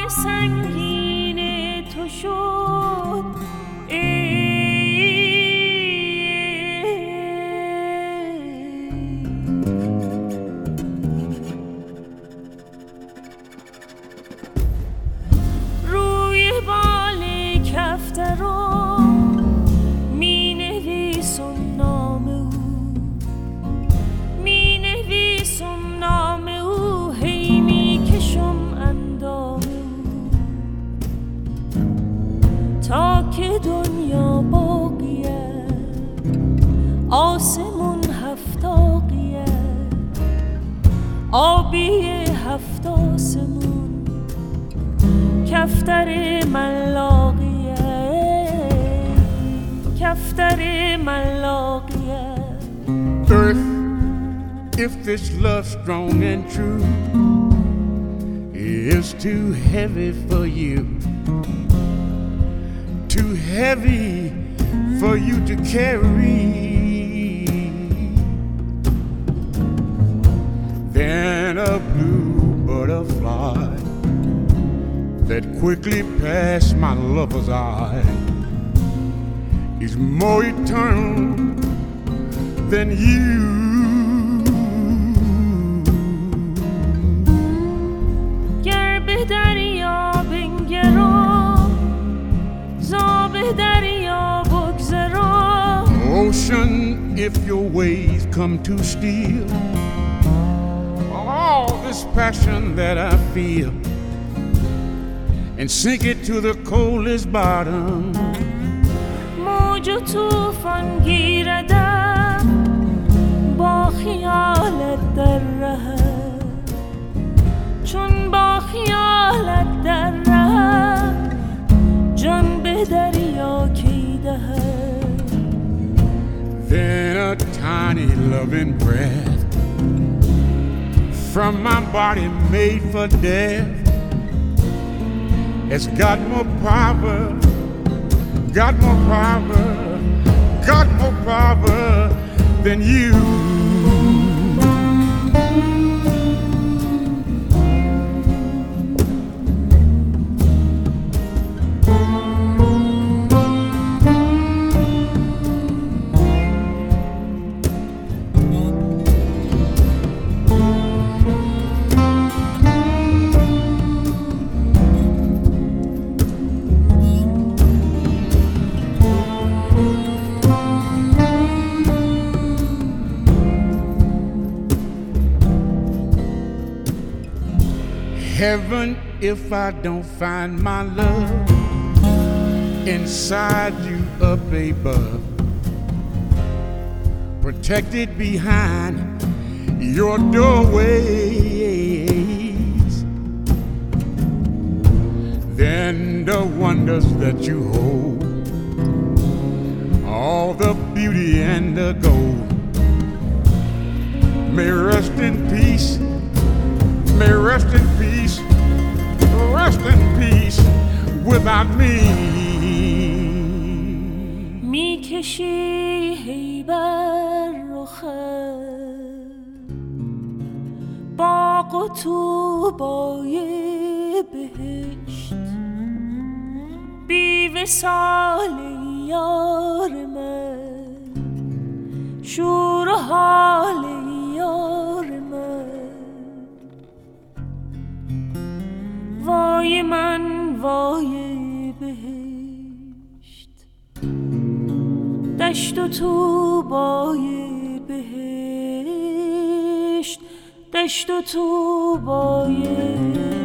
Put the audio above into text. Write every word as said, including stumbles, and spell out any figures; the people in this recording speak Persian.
سنگین تو شد روی بال کفترو می نویسم نام او می نویسم نام او هی می کشم اندام تا که دنیا باقیه آسمون هفتاقیه آبی هفت آسمون کفتر ملاقیه کفتر ملاقیه. Earth, if this love strong and true is too heavy for you, too heavy for you to carry, then a blue butterfly that quickly passed my lover's eye is more eternal than you. گر به دریا بنگرم زاب دریا بگذرم. Ocean, if your waves come to steal all this passion that I feel and sink it to the coldest bottom. موج و طوفان گیردم با خیالت در ره چون با خیالت در ره جان به دریا کی دهد. Then a tiny loving breath from my body made for death has got more power, got more power, got more power than you. Heaven, if I don't find my love inside you up above, protected behind your doorways, then the wonders that you hold, all the beauty and the gold, may rest in peace, may rest in peace, rest in peace without me. می کشی هی بر رخم باغ و طوبای بهشت بی وصال یار من شور و حال یار من. وای من وای بهشت دشت و طوبای بهشت دشت و طوبای